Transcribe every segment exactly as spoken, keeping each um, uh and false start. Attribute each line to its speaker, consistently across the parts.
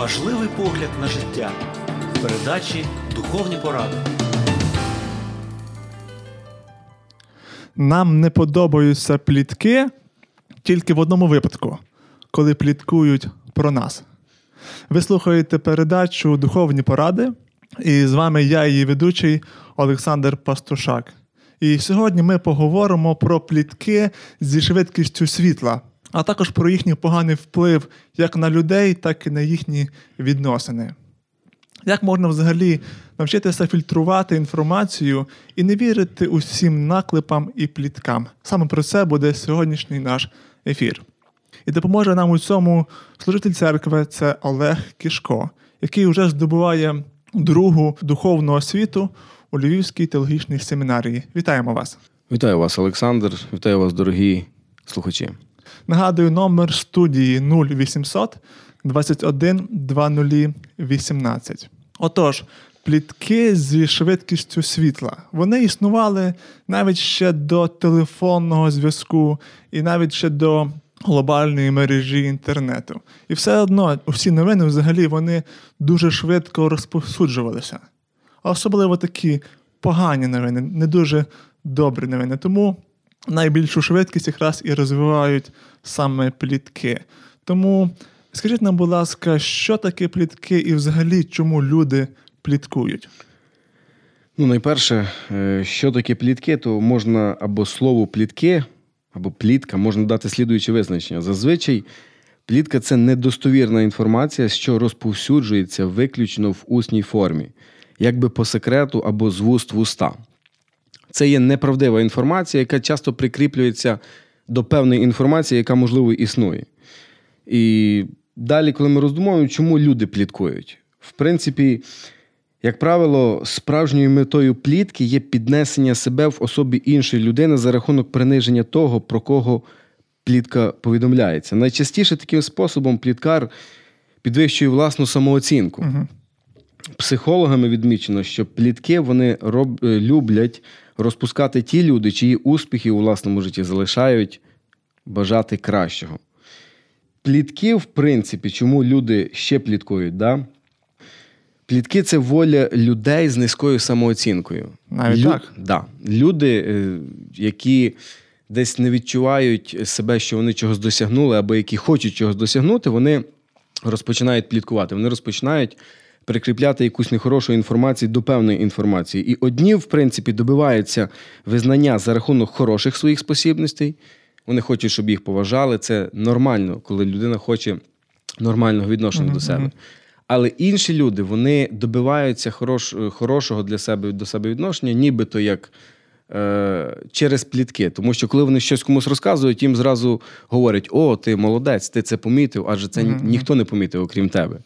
Speaker 1: Важливий погляд на життя в передачі «Духовні поради».
Speaker 2: Нам не подобаються плітки тільки в одному випадку, коли пліткують про нас. Ви слухаєте передачу «Духовні поради», і з вами я, її ведучий Олександр Пастушак. І сьогодні ми поговоримо про плітки зі швидкістю світла, а також про їхній поганий вплив як на людей, так і на їхні відносини. Як можна взагалі навчитися фільтрувати інформацію і не вірити усім наклепам і пліткам? Саме про це буде сьогоднішній наш ефір. І допоможе нам у цьому служитель церкви – це Олег Кішко, який вже здобуває другу духовну освіту у Львівській теологічній семінарії. Вітаємо вас!
Speaker 3: Вітаю вас, Олександр. Вітаю вас, дорогі слухачі.
Speaker 2: Нагадую, номер студії нуль вісімсот двадцять один двадцять вісімнадцять. Отож, плітки зі швидкістю світла. Вони існували навіть ще до телефонного зв'язку і навіть ще до глобальної мережі інтернету. І все одно, усі новини взагалі, вони дуже швидко розповсюджувалися. А особливо такі погані новини, не дуже добрі новини. Тому найбільшу швидкість якраз і розвивають саме плітки. Тому скажіть нам, будь ласка, що таке плітки і взагалі чому люди пліткують?
Speaker 3: Ну, найперше, що таке плітки, то можна або слово плітки, або плітка, можна дати слідуюче визначення. Зазвичай плітка – це недостовірна інформація, що розповсюджується виключно в усній формі, якби по секрету або з вуст в уста. Це є неправдива інформація, яка часто прикріплюється до певної інформації, яка, можливо, існує. І далі, коли ми роздумуємо, чому люди пліткують? В принципі, як правило, справжньою метою плітки є піднесення себе в особі іншої людини за рахунок приниження того, про кого плітка повідомляється. Найчастіше таким способом пліткар підвищує власну самооцінку. Угу. Психологами відмічено, що плітки вони роб... люблять розпускати ті люди, чиї успіхи у власному житті залишають бажати кращого. Плітки, в принципі, чому люди ще пліткують, да? Плітки – це воля людей з низькою самооцінкою.
Speaker 2: Навіть
Speaker 3: Лю...
Speaker 2: так?
Speaker 3: Да. Люди, які десь не відчувають себе, що вони чогось досягнули, або які хочуть чогось досягнути, вони розпочинають пліткувати. Вони розпочинають прикріпляти якусь нехорошу інформацію до певної інформації. І одні, в принципі, добиваються визнання за рахунок хороших своїх спосібностей. Вони хочуть, щоб їх поважали. Це нормально, коли людина хоче нормального відношення mm-hmm. до себе. Але інші люди, вони добиваються хорош, хорошого для себе, до себе відношення, нібито як е, через плітки. Тому що коли вони щось комусь розказують, їм зразу говорять: «О, ти молодець, ти це помітив», адже це mm-hmm. ніхто не помітив, окрім тебе.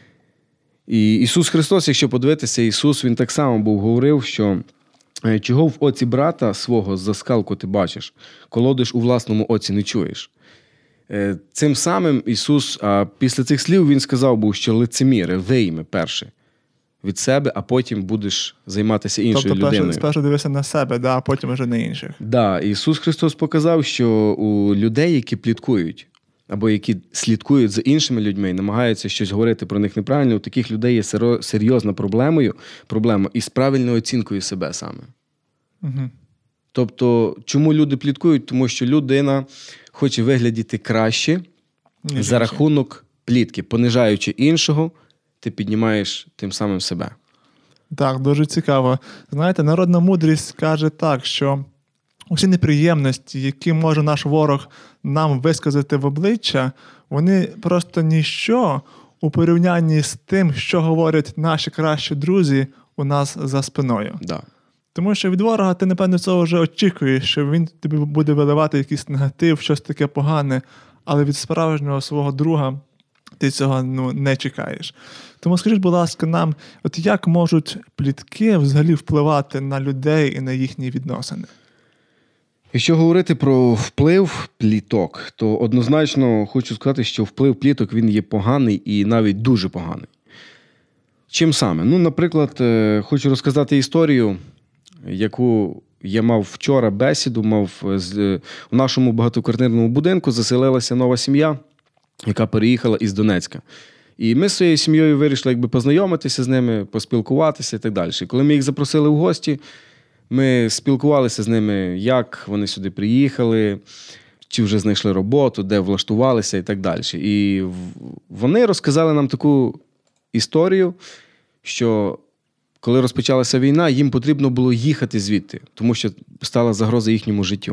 Speaker 3: І Ісус Христос, якщо подивитися, Ісус, Він так само був говорив, що чого в оці брата свого за скалку ти бачиш, колодиш у власному оці не чуєш. Цим самим Ісус, а після цих слів Він сказав був, що лицеміри, вийми перше від себе, а потім будеш займатися іншою
Speaker 2: тобто,
Speaker 3: людиною.
Speaker 2: Тобто спершу дивися на себе, да, а потім вже на інших.
Speaker 3: Так, да, Ісус Христос показав, що у людей, які пліткують, або які слідкують за іншими людьми і намагаються щось говорити про них неправильно, у таких людей є серйозна проблемою, проблема із правильною оцінкою себе саме.
Speaker 2: Угу.
Speaker 3: Тобто, чому люди пліткують? Тому що людина хоче виглядіти краще Ніж за рахунок плітки. Понижаючи іншого, ти піднімаєш тим самим себе.
Speaker 2: Так, дуже цікаво. Знаєте, народна мудрість каже так, що усі неприємності, які може наш ворог нам висказати в обличчя, вони просто ніщо у порівнянні з тим, що говорять наші кращі друзі у нас за спиною.
Speaker 3: Да.
Speaker 2: Тому що від ворога ти, напевно, цього вже очікуєш, що він тобі буде виливати якийсь негатив, щось таке погане, але від справжнього свого друга ти цього ну, не чекаєш. Тому скажіть, будь ласка, нам, от як можуть плітки взагалі впливати на людей і на їхні відносини?
Speaker 3: Якщо говорити про вплив пліток, то однозначно хочу сказати, що вплив пліток, він є поганий і навіть дуже поганий. Чим саме? Ну, наприклад, хочу розказати історію, яку я мав вчора бесіду, мав з, у нашому багатоквартирному будинку заселилася нова сім'я, яка переїхала із Донецька. І ми з своєю сім'єю вирішили якби познайомитися з ними, поспілкуватися і так далі. Коли ми їх запросили в гості, ми спілкувалися з ними, як вони сюди приїхали, чи вже знайшли роботу, де влаштувалися і так далі. І вони розказали нам таку історію, що коли розпочалася війна, їм потрібно було їхати звідти, тому що стала загроза їхньому життю.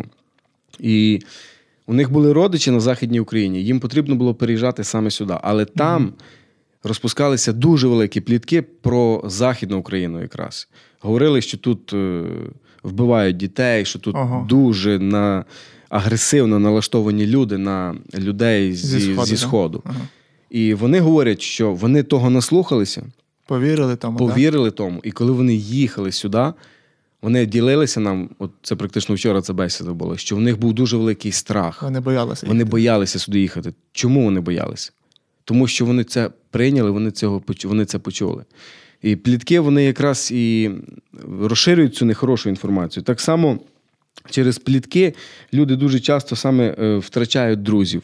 Speaker 3: І у них були родичі на Західній Україні, їм потрібно було переїжджати саме сюди. Але там mm-hmm. розпускалися дуже великі плітки про Західну Україну якраз. Говорили, що тут е, вбивають дітей, що тут ага. дуже на, агресивно налаштовані люди на людей зі, зі Сходу. Зі сходу. Ага. І вони говорять, що вони того наслухалися,
Speaker 2: повірили тому.
Speaker 3: Повірили да? тому. І коли вони їхали сюди, вони ділилися нам, от це практично вчора ця бесіда була, що в них був дуже великий страх.
Speaker 2: Вони боялися
Speaker 3: Вони їхати. боялися сюди їхати. Чому вони боялися? Тому що вони це прийняли, вони, цього, вони це почули. І плітки, вони якраз і розширюють цю нехорошу інформацію. Так само через плітки люди дуже часто саме втрачають друзів.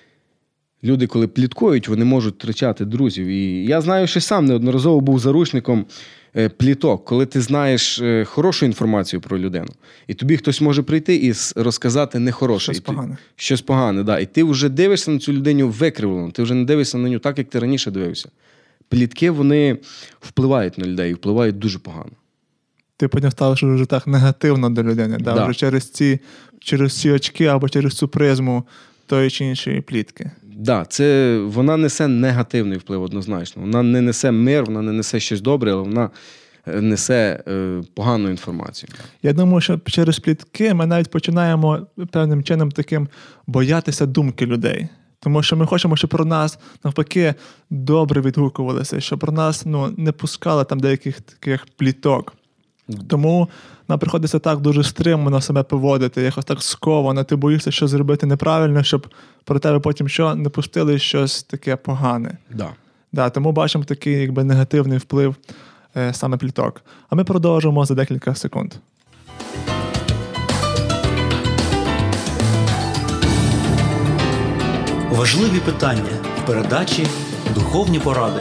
Speaker 3: Люди, коли пліткують, вони можуть втрачати друзів. І я знаю, що сам неодноразово був заручником пліток, коли ти знаєш хорошу інформацію про людину, і тобі хтось може прийти і розказати нехороше.
Speaker 2: Щось погане.
Speaker 3: Щось погане, да. І ти вже дивишся на цю людину викривлено, ти вже не дивишся на нього так, як ти раніше дивився. Плітки, вони впливають на людей, впливають дуже погано.
Speaker 2: Ти потім ставиш вже так негативно до людини, да?
Speaker 3: Да.
Speaker 2: Вже через ці, через ці очки або через цю призму тої чи іншої плітки.
Speaker 3: Так, да, це, вона несе негативний вплив однозначно. Вона не несе мир, вона не несе щось добре, але вона несе е, погану інформацію.
Speaker 2: Я думаю, що через плітки ми навіть починаємо певним чином таким боятися думки людей. Тому що ми хочемо, щоб про нас, навпаки, добре відгукувалися, щоб про нас ну, не пускали там деяких таких пліток. Тому нам приходиться так дуже стримано себе поводити, якось так сковано, ти боїшся щось зробити неправильно, щоб про тебе потім що не пустили щось таке погане.
Speaker 3: Да.
Speaker 2: Да, тому бачимо такий якби, негативний вплив е, саме пліток. А ми продовжимо за декілька секунд.
Speaker 1: Важливі питання в передачі «Духовні поради».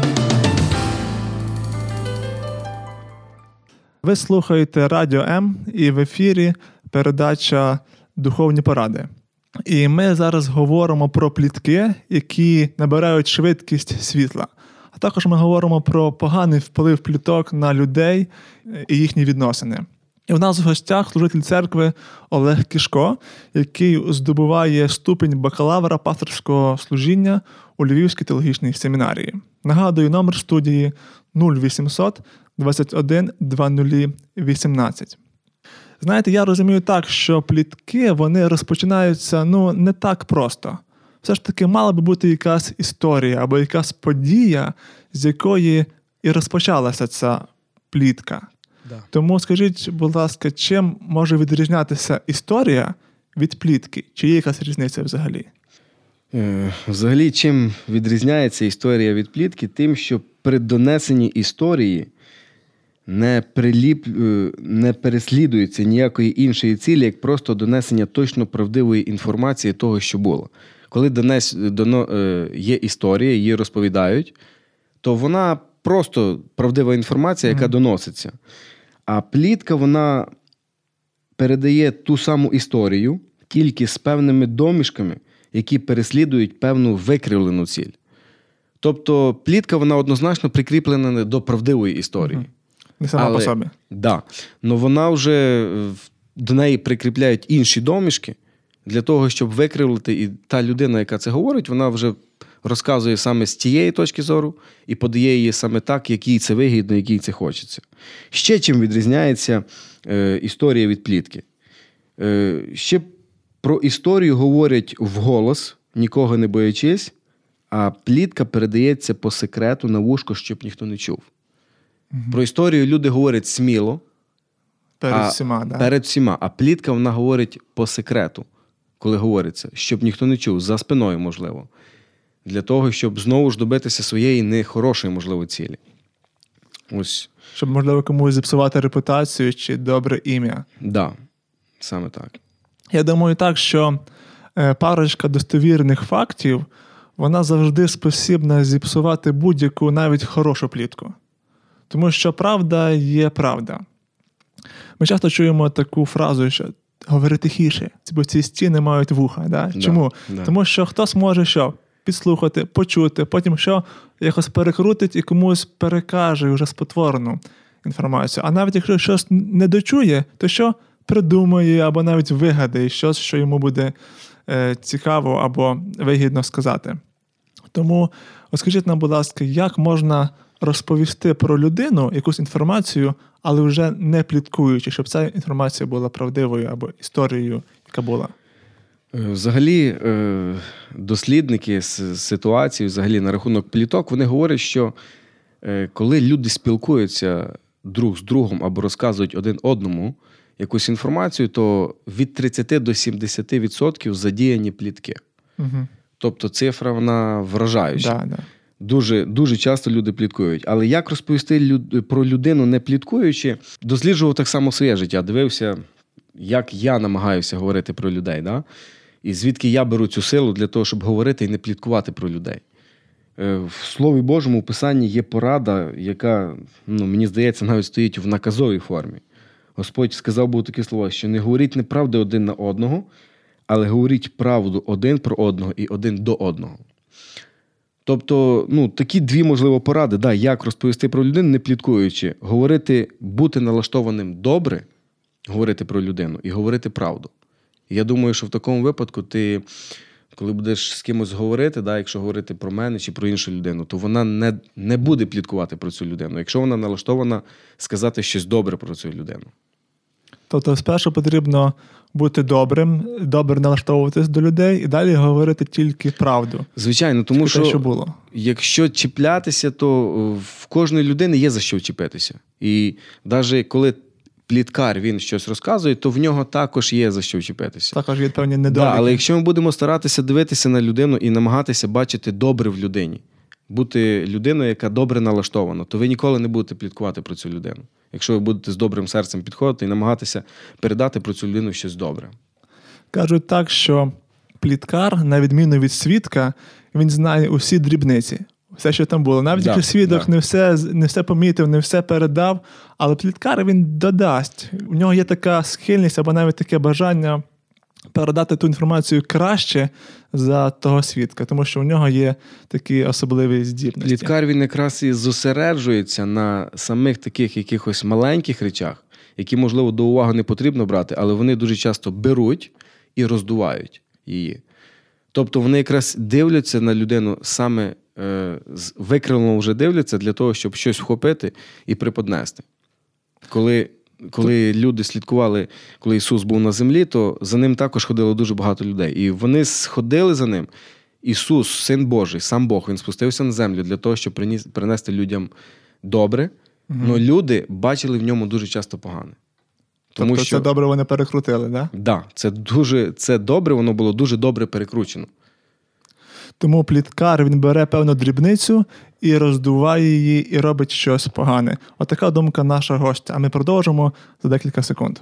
Speaker 2: Ви слухаєте Радіо М і в ефірі передача «Духовні поради». І ми зараз говоримо про плітки, які набирають швидкість світла. А також ми говоримо про поганий вплив пліток на людей і їхні відносини. І у нас в гостях служитель церкви Олег Кішко, який здобуває ступінь бакалавра пасторського служіння у Львівській теологічній семінарії. Нагадую, номер студії нуль вісімсот двадцять один двадцять вісімнадцять. Знаєте, я розумію так, що плітки, вони розпочинаються, ну, не так просто. Все ж таки, мала би бути якась історія або якась подія, з якої і розпочалася ця плітка.
Speaker 3: Да.
Speaker 2: Тому скажіть, будь ласка, чим може відрізнятися історія від плітки? Чи є якась різниця взагалі?
Speaker 3: Е, взагалі, чим відрізняється історія від плітки? Тим, що при донесенні історії не, приліп, не переслідується ніякої іншої цілі, як просто донесення точно правдивої інформації того, що було. Коли донес, доно, є історія, її розповідають, то вона просто правдива інформація, яка mm-hmm. доноситься. А плітка, вона передає ту саму історію, тільки з певними домішками, які переслідують певну викривлену ціль. Тобто плітка, вона однозначно прикріплена до правдивої історії. Mm-hmm.
Speaker 2: Не сама
Speaker 3: Але,
Speaker 2: по собі.
Speaker 3: Да. Но вона вже, до неї прикріпляють інші домішки для того, щоб викривлити, і та людина, яка це говорить, вона вже розказує саме з тієї точки зору і подає її саме так, як їй це вигідно, як їй це хочеться. Ще чим відрізняється е, історія від плітки? Е, ще про історію говорять вголос, нікого не боячись, а плітка передається по секрету на вушко, щоб ніхто не чув. Угу. Про історію люди говорять сміло,
Speaker 2: перед
Speaker 3: а,
Speaker 2: всіма, да?
Speaker 3: перед всіма, а плітка вона говорить по секрету, коли говориться, щоб ніхто не чув, за спиною, можливо. Для того, щоб знову ж добитися своєї нехорошої, можливо, цілі. Ось.
Speaker 2: Щоб, можливо, комусь зіпсувати репутацію чи добре ім'я.
Speaker 3: Так, да, саме так.
Speaker 2: Я думаю так, що парочка достовірних фактів, вона завжди спосібна зіпсувати будь-яку навіть хорошу плітку. Тому що правда є правда. Ми часто чуємо таку фразу, що говори тихіше, бо ці стіни мають вуха. Да?
Speaker 3: Да,
Speaker 2: Чому?
Speaker 3: да.
Speaker 2: Тому що хтось може що? Підслухати, почути, потім що? Якось перекрутить і комусь перекаже вже спотворену інформацію. А навіть якщо щось не дочує, то що? Придумає або навіть вигадає щось, що йому буде е, цікаво або вигідно сказати. Тому скажіть нам, будь ласка, як можна розповісти про людину якусь інформацію, але вже не пліткуючи, щоб ця інформація була правдивою або історією, яка була?
Speaker 3: Взагалі, дослідники з ситуації, взагалі на рахунок пліток, вони говорять, що коли люди спілкуються друг з другом або розказують один одному якусь інформацію, то від тридцять до сімдесят відсотків задіяні плітки.
Speaker 2: Угу.
Speaker 3: Тобто цифра, вона вражаюча.
Speaker 2: Да, да.
Speaker 3: Дуже, дуже часто люди пліткують. Але як розповісти люд... про людину не пліткуючи? Досліджував так само своє життя. Дивився, як я намагаюся говорити про людей. Да? І звідки я беру цю силу для того, щоб говорити і не пліткувати про людей. В Слові Божому, в Писанні є порада, яка, ну, мені здається, навіть стоїть в наказовій формі. Господь сказав був такі слова, що не говоріть неправди один на одного, але говоріть правду один про одного і один до одного. Тобто, ну, такі дві, можливо, поради, да, як розповісти про людину, не пліткуючи. Говорити, бути налаштованим добре, говорити про людину і говорити правду. І я думаю, що в такому випадку ти, коли будеш з кимось говорити, да, якщо говорити про мене чи про іншу людину, то вона не, не буде пліткувати про цю людину, якщо вона налаштована сказати щось добре про цю людину.
Speaker 2: Тобто спершу потрібно бути добрим, добре налаштовуватись до людей і далі говорити тільки правду.
Speaker 3: Звичайно, тому
Speaker 2: тільки
Speaker 3: що,
Speaker 2: те, що було.
Speaker 3: Якщо чіплятися, то в кожної людини є за що вчепитися. І навіть коли пліткар, він щось розказує, то в нього також є за що вчепитися.
Speaker 2: Також є певні недоліки.
Speaker 3: Да, але якщо ми будемо старатися дивитися на людину і намагатися бачити добре в людині, бути людиною, яка добре налаштована, то ви ніколи не будете пліткувати про цю людину. Якщо ви будете з добрим серцем підходити і намагатися передати про цю людину щось добре.
Speaker 2: Кажуть так, що пліткар, на відміну від свідка, він знає усі дрібниці. Все, що там було. Навіть
Speaker 3: да,
Speaker 2: якщо свідок
Speaker 3: да.
Speaker 2: не все, не все помітив, не все передав, але пліткар він додасть. У нього є така схильність або навіть таке бажання передати ту інформацію краще за того свідка, тому що у нього є такі особливі здібності.
Speaker 3: Пліткар, він якраз і зосереджується на самих таких якихось маленьких речах, які, можливо, до уваги не потрібно брати, але вони дуже часто беруть і роздувають її. Тобто вони якраз дивляться на людину саме е, викривлено вже дивляться для того, щоб щось вхопити і преподнести. Коли Коли люди слідкували, коли Ісус був на землі, то за ним також ходило дуже багато людей. І вони сходили за ним. Ісус, Син Божий, сам Бог, Він спустився на землю для того, щоб приніс, принести людям добре.
Speaker 2: Угу.
Speaker 3: Але люди бачили в ньому дуже часто погане. Тому
Speaker 2: тобто
Speaker 3: що,
Speaker 2: це добре вони перекрутили, так? Да?
Speaker 3: Так, да, це, дуже, це добре, воно було дуже добре перекручено.
Speaker 2: Тому пліткар, він бере певну дрібницю і роздуває її, і робить щось погане. Отака думка нашого гостя. А ми продовжимо за декілька секунд.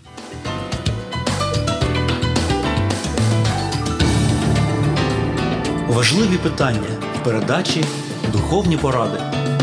Speaker 1: Важливі питання в передачі «Духовні поради».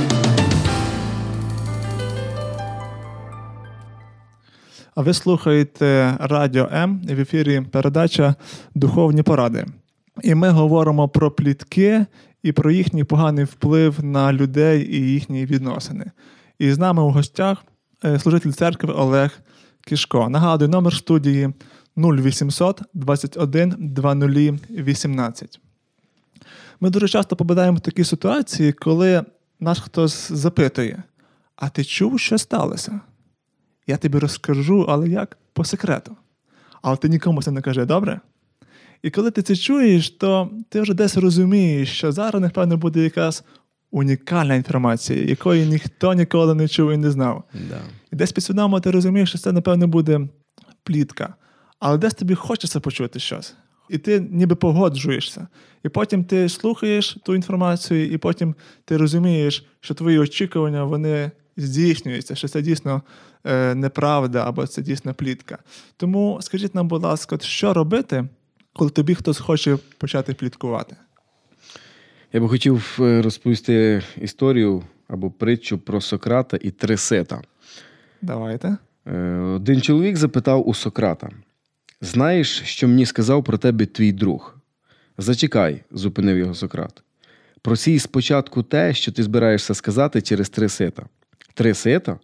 Speaker 2: А ви слухаєте Радіо М, і в ефірі передача «Духовні поради». І ми говоримо про плітки і про їхній поганий вплив на людей і їхні відносини. І з нами у гостях служитель церкви Олег Кішко. Нагадую, номер студії нуль вісімсот двадцять один двадцять вісімнадцять. Ми дуже часто попадаємо в такі ситуації, коли нас хтось запитує: а ти чув, що сталося? Я тобі розкажу, але як? По секрету. Але ти нікому це не кажи, добре? І коли ти це чуєш, то ти вже десь розумієш, що зараз, напевно, буде якась унікальна інформація, якої ніхто ніколи не чув і не знав.
Speaker 3: Да.
Speaker 2: І десь підсвідомо ти розумієш, що це, напевно, буде плітка. Але десь тобі хочеться почути щось. І ти ніби погоджуєшся. І потім ти слухаєш ту інформацію, і потім ти розумієш, що твої очікування, вони здійснюються, що це дійсно е, неправда, або це дійсно плітка. Тому скажіть нам, будь ласка, що робити, коли тобі хтось хоче почати пліткувати?
Speaker 3: Я би хотів розповісти історію або притчу про Сократа і три сита.
Speaker 2: Давайте.
Speaker 3: Один чоловік запитав у Сократа: «Знаєш, що мені сказав про тебе твій друг?» «Зачекай», – зупинив його Сократ. «Просій спочатку те, що ти збираєшся сказати через три сита». «Три сита?»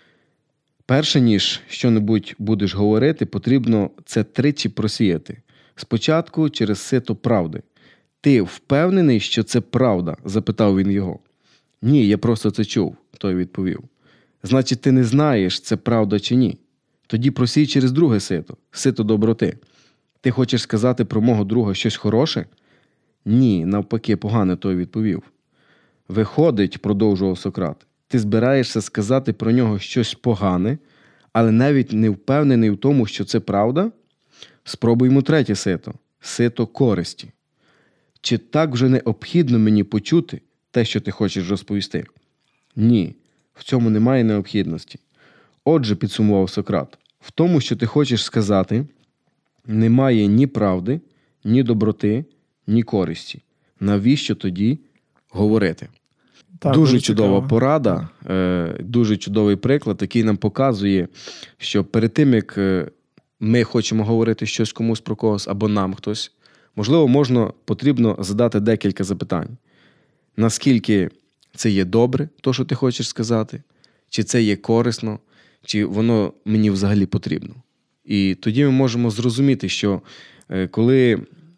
Speaker 3: «Перше, ніж що-небудь будеш говорити, потрібно це тричі просіяти. Спочатку через сито правди». «Ти впевнений, що це правда?» – запитав він його. «Ні, я просто це чув», – той відповів. «Значить, ти не знаєш, це правда чи ні? Тоді просій через друге сито, сито доброти. Ти хочеш сказати про мого друга щось хороше?» «Ні, навпаки, погане», – той відповів. «Виходить», – продовжував Сократ, «ти збираєшся сказати про нього щось погане, але навіть не впевнений в тому, що це правда? Спробуймо третє сито, сито користі. Чи так вже необхідно мені почути те, що ти хочеш розповісти?» «Ні, в цьому немає необхідності». «Отже», – підсумував Сократ, «в тому, що ти хочеш сказати, немає ні правди, ні доброти, ні користі. Навіщо тоді говорити?»
Speaker 2: Так,
Speaker 3: дуже
Speaker 2: дуже
Speaker 3: чудова
Speaker 2: цікаво.
Speaker 3: порада, е, дуже чудовий приклад, який нам показує, що перед тим, як е, ми хочемо говорити щось комусь про когось або нам хтось, можливо, можна, потрібно задати декілька запитань. Наскільки це є добре, то, що ти хочеш сказати? Чи це є корисно? Чи воно мені взагалі потрібно? І тоді ми можемо зрозуміти, що е, коли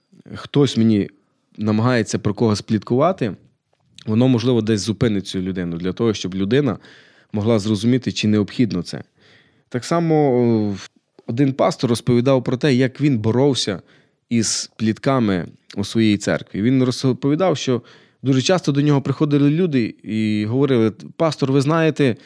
Speaker 3: хтось мені намагається про когось пліткувати, воно, можливо, десь зупинить цю людину, для того, щоб людина могла зрозуміти, чи необхідно це. Так само один пастор розповідав про те, як він боровся із плітками у своїй церкві. Він розповідав, що дуже часто до нього приходили люди і говорили: «Пастор, ви знаєте,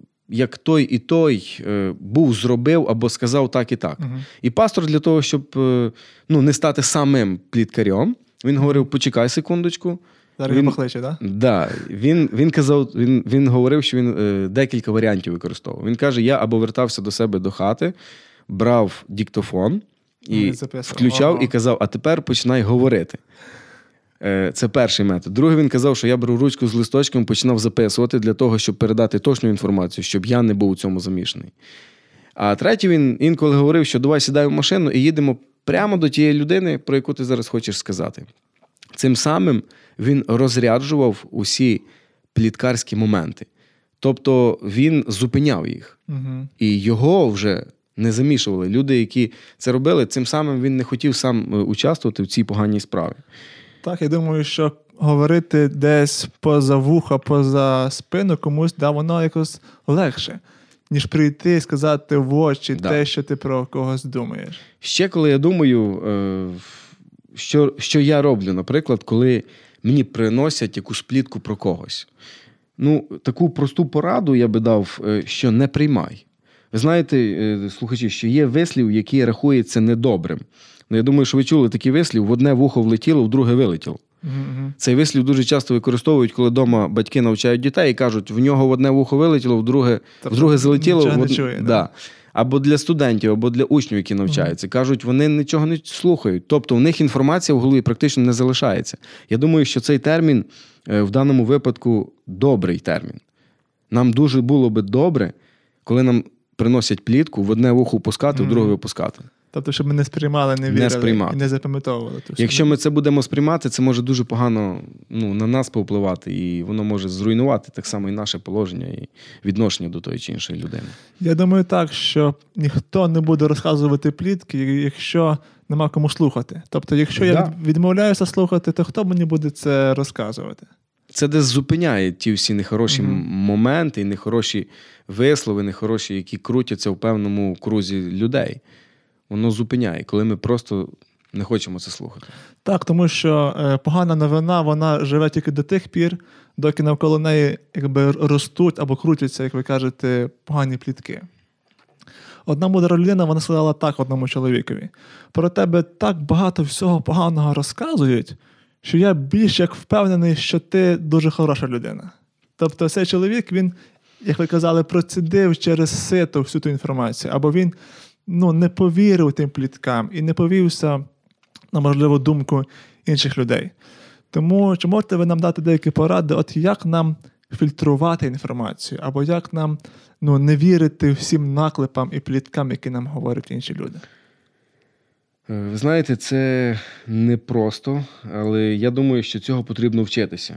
Speaker 3: як той і той був, зробив або сказав так і так». Угу. І пастор для того, щоб ну, не стати самим пліткарем, він говорив: «Почекай секундочку».
Speaker 2: Зараз він покличе, так?
Speaker 3: Да, він, він казав, він, він говорив, що він е, декілька варіантів використовував. Він каже: я або вертався до себе до хати, брав диктофон і включав, ага. і казав: а тепер починай говорити. Е, це перший метод. Другий, він казав, що я беру ручку з листочком, починав записувати для того, щоб передати точну інформацію, щоб я не був у цьому замішаний. А третій, він інколи говорив, що давай сідай в машину і їдемо прямо до тієї людини, про яку ти зараз хочеш сказати. Цим самим він розряджував усі пліткарські моменти. Тобто він зупиняв їх. Угу. І його вже не замішували. Люди, які це робили, цим самим він не хотів сам участвувати в цій поганій справі.
Speaker 2: Так, я думаю, що говорити десь поза вуха, поза спину комусь, да, воно якось легше, ніж прийти і сказати в очі да. те, що ти про когось думаєш.
Speaker 3: Ще коли я думаю, що, що я роблю, наприклад, коли мені приносять якусь плітку про когось. Ну, таку просту пораду я би дав, що не приймай. Ви знаєте, слухачі, що є вислів, який рахується недобрим. Ну, я думаю, що ви чули такий вислів: в одне вухо влетіло, в друге вилетіло. Mm-hmm. Цей вислів дуже часто використовують, коли вдома батьки навчають дітей і кажуть: в нього в одне вухо вилетіло, в друге, в друге залетіло.
Speaker 2: Нічого
Speaker 3: в од...
Speaker 2: не чує,
Speaker 3: да.
Speaker 2: Да.
Speaker 3: Або для студентів, або для учнів, які навчаються. Mm-hmm. Кажуть, вони нічого не слухають. Тобто в них інформація в голові практично не залишається. Я думаю, що цей термін в даному випадку добрий термін. Нам дуже було би добре, коли нам приносять плітку, в одне вухо пускати, mm-hmm. в друге випускати.
Speaker 2: Тобто, щоб ми не сприймали, не вірили, не сприймати. І не запам'ятовували.
Speaker 3: Якщо ми це будемо сприймати, це може дуже погано ну, на нас повпливати, і воно може зруйнувати так само і наше положення, і відношення до тої чи іншої людини.
Speaker 2: Я думаю так, що ніхто не буде розказувати плітки, якщо нема кому слухати. Тобто, якщо да. я відмовляюся слухати, то хто мені буде це розказувати?
Speaker 3: Це десь зупиняє ті всі нехороші угу. моменти, нехороші вислови, нехороші, які крутяться в певному крузі людей. Воно зупиняє, коли ми просто не хочемо це слухати.
Speaker 2: Так, тому що е, погана новина, вона живе тільки до тих пір, доки навколо неї якби ростуть або крутяться, як ви кажете, погані плітки. Одна мудра людина, вона сказала так одному чоловікові: про тебе так багато всього поганого розказують, що я більш як впевнений, що ти дуже хороша людина. Тобто цей чоловік, він, як ви казали, процідив через сито всю ту інформацію, або він ну, не повірив тим пліткам і не повівся на можливу думку інших людей. Тому чи можете ви нам дати деякі поради, от як нам фільтрувати інформацію, або як нам ну, не вірити всім наклепам і пліткам, які нам говорять інші люди?
Speaker 3: Ви знаєте, це непросто, але я думаю, що цього потрібно вчитися.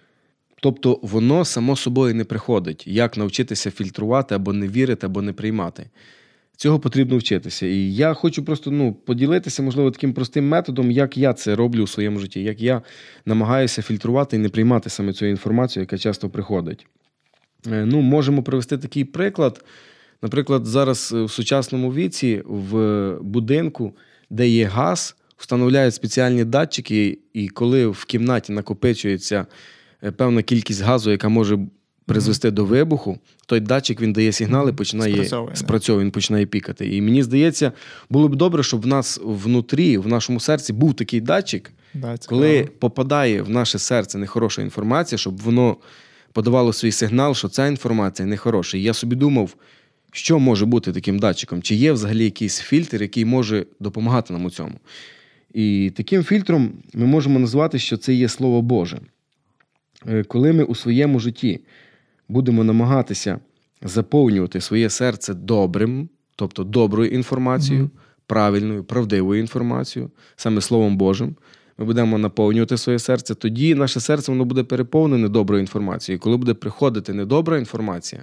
Speaker 3: Тобто воно само собою не приходить, як навчитися фільтрувати або не вірити, або не приймати. Цього потрібно вчитися. І я хочу просто ну, поділитися, можливо, таким простим методом, як я це роблю у своєму житті, як я намагаюся фільтрувати і не приймати саме цю інформацію, яка часто приходить. Ну, можемо привести такий приклад. Наприклад, зараз в сучасному віці в будинку, де є газ, встановляють спеціальні датчики, і коли в кімнаті накопичується певна кількість газу, яка може призвести mm-hmm. до вибуху, той датчик, він дає сигнали, починає спрацьовує, він починає пікати. І мені здається, було б добре, щоб в нас внутрі, в нашому серці був такий датчик, да, коли попадає в наше серце нехороша інформація, щоб воно подавало свій сигнал, що ця інформація нехороша. І я собі думав, що може бути таким датчиком? Чи є взагалі якийсь фільтр, який може допомагати нам у цьому? І таким фільтром ми можемо назвати, що це є Слово Боже. Коли ми у своєму житті будемо намагатися заповнювати своє серце добрим, тобто доброю інформацією, mm-hmm. правильною, правдивою інформацією, саме Словом Божим, ми будемо наповнювати своє серце, тоді наше серце воно буде переповнене доброю інформацією. Коли буде приходити недобра інформація,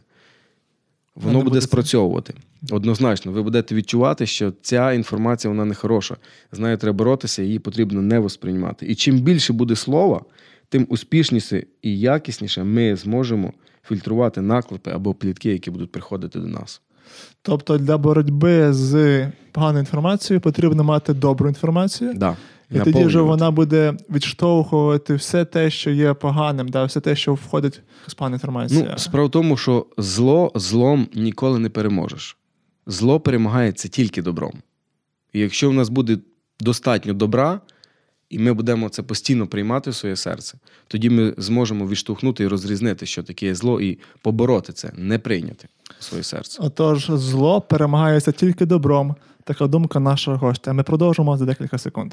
Speaker 3: воно буде спрацьовувати. Однозначно, ви будете відчувати, що ця інформація, вона не хороша. З нею треба боротися, її потрібно не восприймати. І чим більше буде слова, тим успішніше і якісніше ми зможемо фільтрувати наклепи або плітки, які будуть приходити до нас.
Speaker 2: Тобто для боротьби з поганою інформацією потрібно мати добру інформацію?
Speaker 3: Да.
Speaker 2: І тоді вже вона буде відштовхувати все те, що є поганим, да, все те, що входить з поганою інформацією.
Speaker 3: Ну, справа в тому, що зло злом ніколи не переможеш. Зло перемагається тільки добром. І якщо в нас буде достатньо добра, і ми будемо це постійно приймати в своє серце, тоді ми зможемо відштовхнути і розрізнити, що таке зло, і побороти це, не прийняти в своє серце.
Speaker 2: Отож, зло перемагається тільки добром. Така думка нашого гостя. Ми продовжимо за декілька секунд.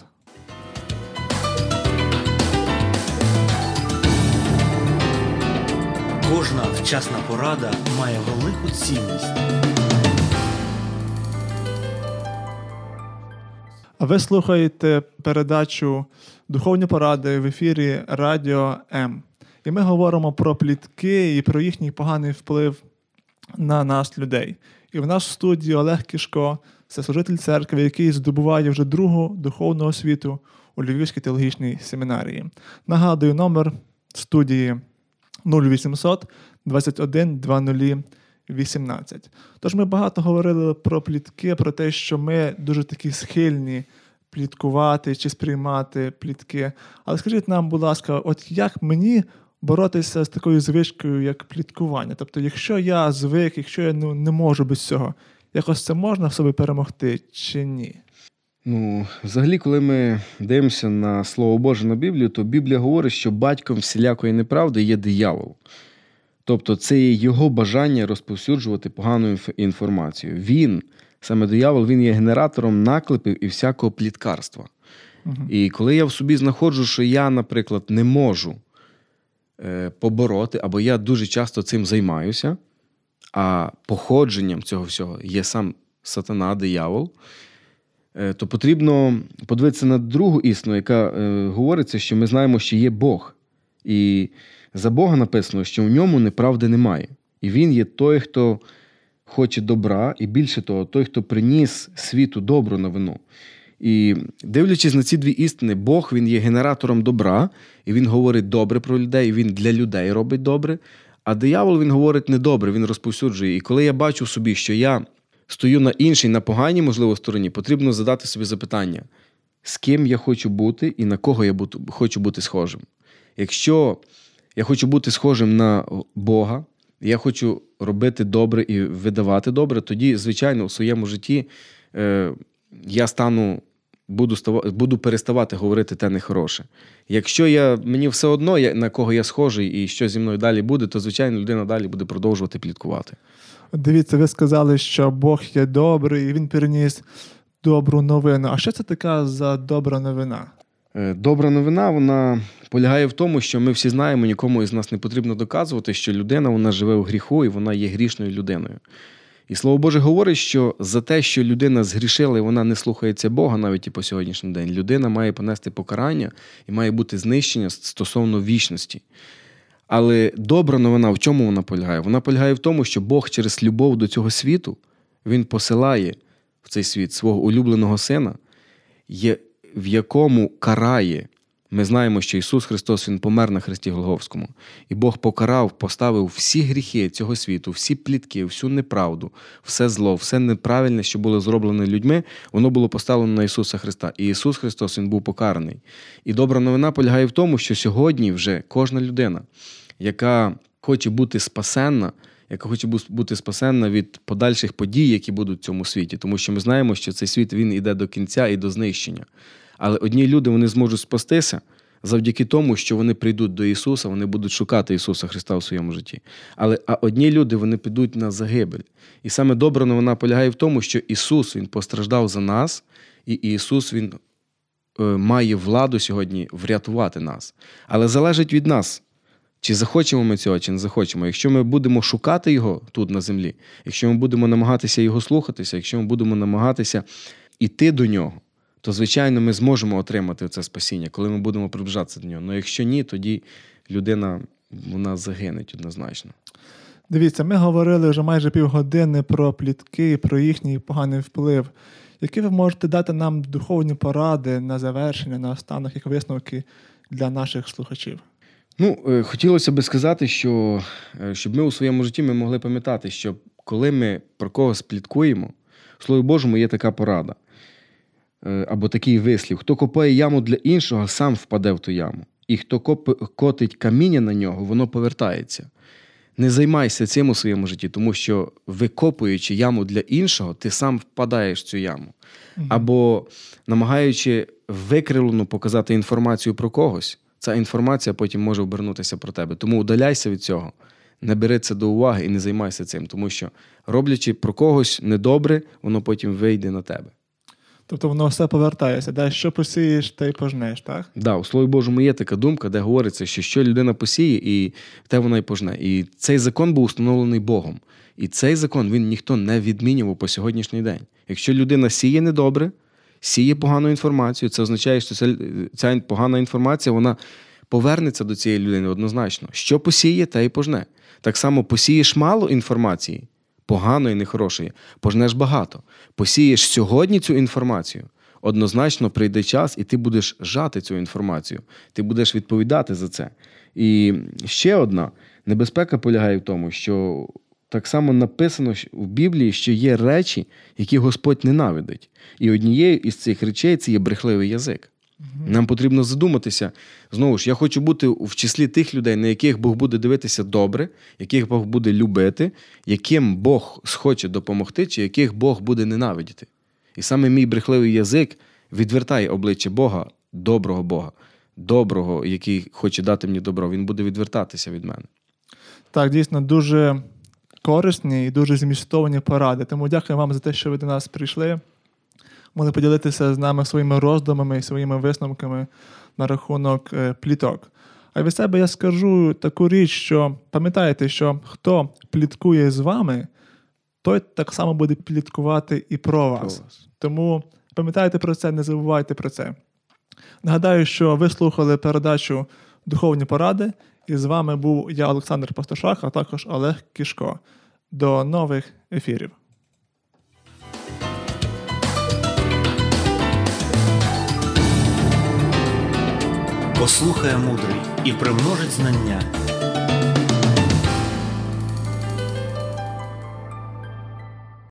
Speaker 1: Кожна вчасна порада має велику цінність.
Speaker 2: А ви слухаєте передачу «Духовні поради» в ефірі Радіо М. І ми говоримо про плітки і про їхній поганий вплив на нас, людей. І в нас в студії Олег Кішко, це служитель церкви, який здобуває вже другу духовну освіту у Львівській теологічній семінарії. Нагадую, номер студії нуль вісімсот двадцять один двадцять вісімнадцять. Тож ми багато говорили про плітки, про те, що ми дуже такі схильні пліткувати чи сприймати плітки. Але скажіть нам, будь ласка, от як мені боротися з такою звичкою, як пліткування? Тобто, якщо я звик, якщо я ну, не можу без цього, якось це можна в собі перемогти чи ні?
Speaker 3: Ну, взагалі, коли ми дивимося на Слово Боже, на Біблію, то Біблія говорить, що батьком всілякої неправди є диявол. Тобто це є його бажання розповсюджувати погану інформацію. Він, саме диявол, він є генератором наклепів і всякого пліткарства. Угу. І коли я в собі знаходжу, що я, наприклад, не можу е, побороти, або я дуже часто цим займаюся, а походженням цього всього є сам сатана, диявол, е, то потрібно подивитися на другу істину, яка е, говориться, що ми знаємо, що є Бог. І за Бога написано, що в ньому неправди немає. І він є той, хто хоче добра, і більше того, той, хто приніс світу добру новину. І дивлячись на ці дві істини, Бог, він є генератором добра, і він говорить добре про людей, і він для людей робить добре, а диявол, він говорить недобре, він розповсюджує. І коли я бачу в собі, що я стою на іншій, на поганій, можливо, стороні, потрібно задати собі запитання, з ким я хочу бути і на кого я буду, хочу бути схожим. Якщо я хочу бути схожим на Бога, я хочу робити добре і видавати добре, тоді, звичайно, у своєму житті е, я стану, буду, става, буду переставати говорити те нехороше. Якщо я, мені все одно, я, на кого я схожий і що зі мною далі буде, то, звичайно, людина далі буде продовжувати пліткувати.
Speaker 2: Dивіться, ви сказали, що Бог є добрий, і він переніс добру новину. А що це така за добра новина?
Speaker 3: Добра новина, вона полягає в тому, що ми всі знаємо, нікому із нас не потрібно доказувати, що людина, вона живе у гріху і вона є грішною людиною. І Слово Боже говорить, що за те, що людина згрішила і вона не слухається Бога навіть і по сьогоднішній день, людина має понести покарання і має бути знищення стосовно вічності. Але добра новина, в чому вона полягає? Вона полягає в тому, що Бог через любов до цього світу, Він посилає в цей світ свого улюбленого Сина, в якому карає. Ми знаємо, що Ісус Христос, Він помер на хресті Голгофському. І Бог покарав, поставив всі гріхи цього світу, всі плітки, всю неправду, все зло, все неправильне, що було зроблено людьми, воно було поставлено на Ісуса Христа. І Ісус Христос, Він був покараний. І добра новина полягає в тому, що сьогодні вже кожна людина, яка хоче бути спасенна, яка хоче бути спасенна від подальших подій, які будуть в цьому світі. Тому що ми знаємо, що цей світ, він йде до кінця і до знищення. Але одні люди, вони зможуть спастися завдяки тому, що вони прийдуть до Ісуса, вони будуть шукати Ісуса Христа в своєму житті. Але а одні люди, вони підуть на загибель. І саме добра новина полягає в тому, що Ісус, Він постраждав за нас, і Ісус, Він е, має владу сьогодні врятувати нас. Але залежить від нас, чи захочемо ми цього, чи не захочемо. Якщо ми будемо шукати Його тут на землі, якщо ми будемо намагатися Його слухатися, якщо ми будемо намагатися йти до Нього, то, звичайно, ми зможемо отримати це спасіння, коли ми будемо приближатися до нього. Але якщо ні, тоді людина, вона загинеть однозначно.
Speaker 2: Дивіться, ми говорили вже майже півгодини про плітки, про їхній поганий вплив. Які ви можете дати нам духовні поради на завершення, на останок, як висновки для наших слухачів?
Speaker 3: Ну, хотілося би сказати, що щоб ми у своєму житті ми могли пам'ятати, що коли ми про когось пліткуємо, в Слові Божому є така порада. Або такий вислів: хто копає яму для іншого, сам впаде в ту яму. І хто котить каміння на нього, воно повертається. Не займайся цим у своєму житті, тому що, викопуючи яму для іншого, ти сам впадаєш в цю яму. Угу. Або намагаючи викривлено показати інформацію про когось, ця інформація потім може обернутися про тебе. Тому удаляйся від цього, не бери це до уваги і не займайся цим, тому що, роблячи про когось недобре, воно потім вийде на тебе.
Speaker 2: Тобто воно все повертається, де що посієш, те й пожнеш, так?
Speaker 3: Так, да, у Слові Божому є така думка, де говориться, що що людина посіє, і те вона й пожне. І цей закон був установлений Богом. І цей закон, він ніхто не відмінював по сьогоднішній день. Якщо людина сіє недобре, сіє погану інформацію, це означає, що ця, ця погана інформація, вона повернеться до цієї людини однозначно. Що посіє, те й пожне. Так само посієш мало інформації, поганої, нехорошої, пожнеш багато. Посієш сьогодні цю інформацію, однозначно прийде час, і ти будеш жати цю інформацію. Ти будеш відповідати за це. І ще одна небезпека полягає в тому, що так само написано в Біблії, що є речі, які Господь ненавидить. І однією із цих речей – це є брехливий язик. Нам потрібно задуматися, знову ж, я хочу бути в числі тих людей, на яких Бог буде дивитися добре, яких Бог буде любити, яким Бог схоче допомогти, чи яких Бог буде ненавидіти. І саме мій брехливий язик відвертає обличчя Бога, доброго Бога, доброго, який хоче дати мені добро. Він буде відвертатися від мене.
Speaker 2: Так, дійсно, дуже корисні і дуже змістовні поради. Тому дякую вам за те, що ви до нас прийшли. Могли поділитися з нами своїми роздумами і своїми висновками на рахунок е, пліток. А від себе я скажу таку річ, що пам'ятайте, що хто пліткує з вами, той так само буде пліткувати і про вас. Про вас. Тому пам'ятайте про це, не забувайте про це. Нагадаю, що ви слухали передачу «Духовні поради», і з вами був я, Олександр Пастушак, а також Олег Кішко. До нових ефірів.
Speaker 1: Послухає мудрий і примножить знання.